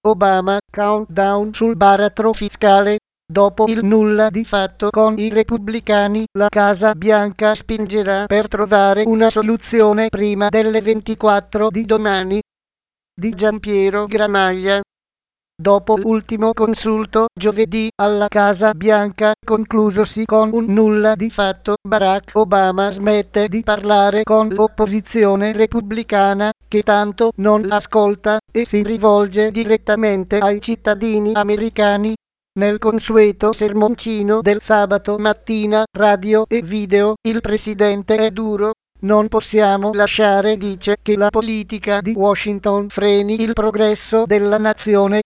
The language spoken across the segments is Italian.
Obama countdown sul baratro fiscale. Dopo il nulla di fatto con i repubblicani, la Casa Bianca spingerà per trovare una soluzione prima delle 24 di domani. Di Gianpiero Gramaglia. Dopo l'ultimo consulto giovedì alla Casa Bianca, conclusosi con un nulla di fatto, Barack Obama smette di parlare con l'opposizione repubblicana, che tanto non l'ascolta, e si rivolge direttamente ai cittadini americani. Nel consueto sermoncino del sabato mattina, radio e video, il presidente è duro. Non possiamo lasciare, dice, che la politica di Washington freni il progresso della nazione,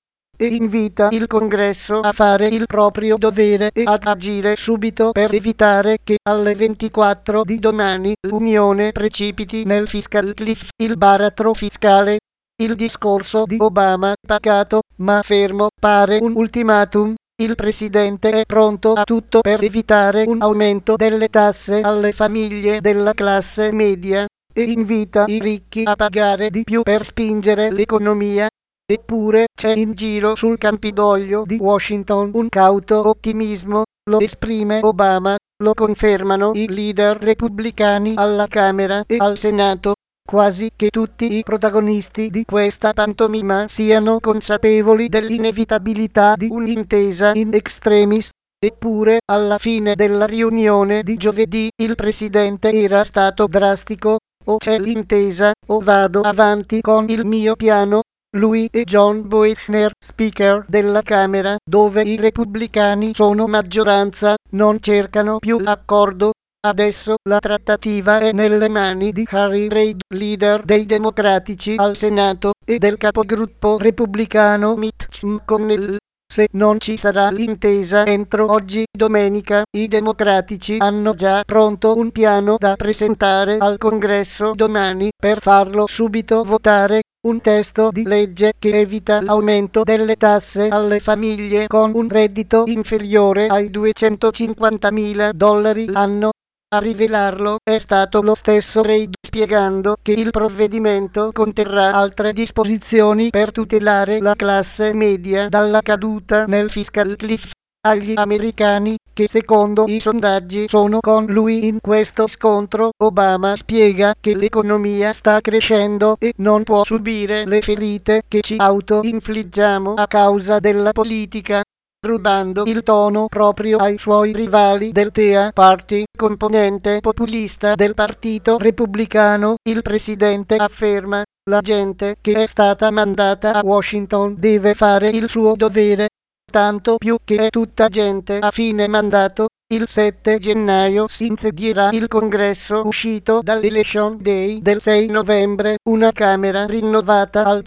e invita il Congresso a fare il proprio dovere e ad agire subito per evitare che alle 24 di domani l'Unione precipiti nel fiscal cliff, il baratro fiscale. Il discorso di Obama, pacato ma fermo, pare un ultimatum. Il presidente è pronto a tutto per evitare un aumento delle tasse alle famiglie della classe media, e invita i ricchi a pagare di più per spingere l'economia. Eppure c'è in giro sul Campidoglio di Washington un cauto ottimismo. Lo esprime Obama, lo confermano i leader repubblicani alla Camera e al Senato. Quasi che tutti i protagonisti di questa pantomima siano consapevoli dell'inevitabilità di un'intesa in extremis. Eppure, alla fine della riunione di giovedì, il presidente era stato drastico: o c'è l'intesa, o vado avanti con il mio piano. Lui e John Boehner, speaker della Camera, dove i repubblicani sono maggioranza, non cercano più l'accordo. Adesso la trattativa è nelle mani di Harry Reid, leader dei Democratici al Senato, e del capogruppo repubblicano Mitch McConnell. Se non ci sarà l'intesa entro oggi, domenica, i Democratici hanno già pronto un piano da presentare al Congresso domani per farlo subito votare. Un testo di legge che evita l'aumento delle tasse alle famiglie con un reddito inferiore ai $250.000 l'anno. A rivelarlo è stato lo stesso Reid, spiegando che il provvedimento conterrà altre disposizioni per tutelare la classe media dalla caduta nel fiscal cliff. Agli americani, che secondo i sondaggi sono con lui in questo scontro, Obama spiega che l'economia sta crescendo e non può subire le ferite che ci auto-infliggiamo a causa della politica, rubando il tono proprio ai suoi rivali del Tea Party, componente populista del Partito Repubblicano. Il presidente afferma: la gente che è stata mandata a Washington deve fare il suo dovere, tanto più che è tutta gente a fine mandato. Il 7 gennaio si insedierà il Congresso uscito dall'Election Day del 6 novembre, una Camera rinnovata al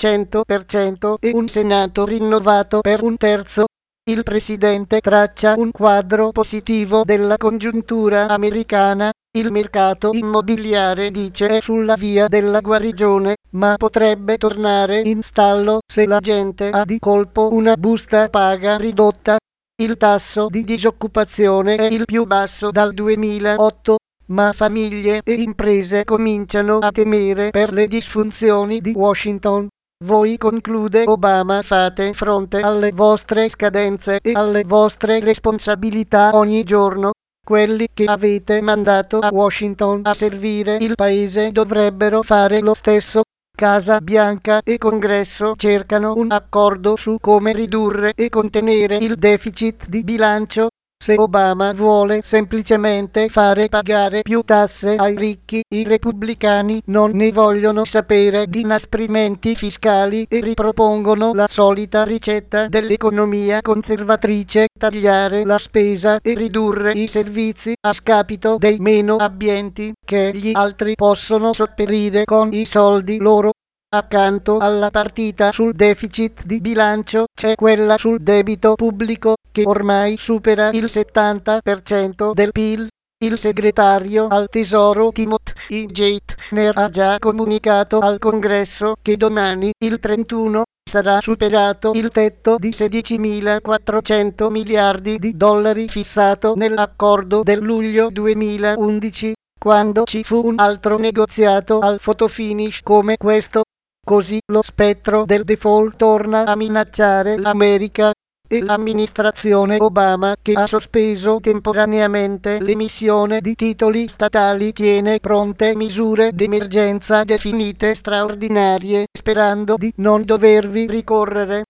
100% e un Senato rinnovato per un terzo. Il presidente traccia un quadro positivo della congiuntura americana. Il mercato immobiliare, dice, è sulla via della guarigione, ma potrebbe tornare in stallo se la gente ha di colpo una busta paga ridotta. Il tasso di disoccupazione è il più basso dal 2008, ma famiglie e imprese cominciano a temere per le disfunzioni di Washington. Voi, conclude Obama, fate fronte alle vostre scadenze e alle vostre responsabilità ogni giorno. Quelli che avete mandato a Washington a servire il paese dovrebbero fare lo stesso. Casa Bianca e Congresso cercano un accordo su come ridurre e contenere il deficit di bilancio. Se Obama vuole semplicemente fare pagare più tasse ai ricchi, i repubblicani non ne vogliono sapere di inasprimenti fiscali e ripropongono la solita ricetta dell'economia conservatrice: tagliare la spesa e ridurre i servizi a scapito dei meno abbienti, che gli altri possono sopperire con i soldi loro. Accanto alla partita sul deficit di bilancio c'è quella sul debito pubblico, che ormai supera il 70% del PIL. Il segretario al Tesoro Timothy Geithner ha già comunicato al Congresso che domani, il 31, sarà superato il tetto di $16.400 miliardi fissato nell'accordo del luglio 2011, quando ci fu un altro negoziato al fotofinish come questo. Così lo spettro del default torna a minacciare l'America e l'amministrazione Obama, che ha sospeso temporaneamente l'emissione di titoli statali, tiene pronte misure d'emergenza definite straordinarie, sperando di non dovervi ricorrere.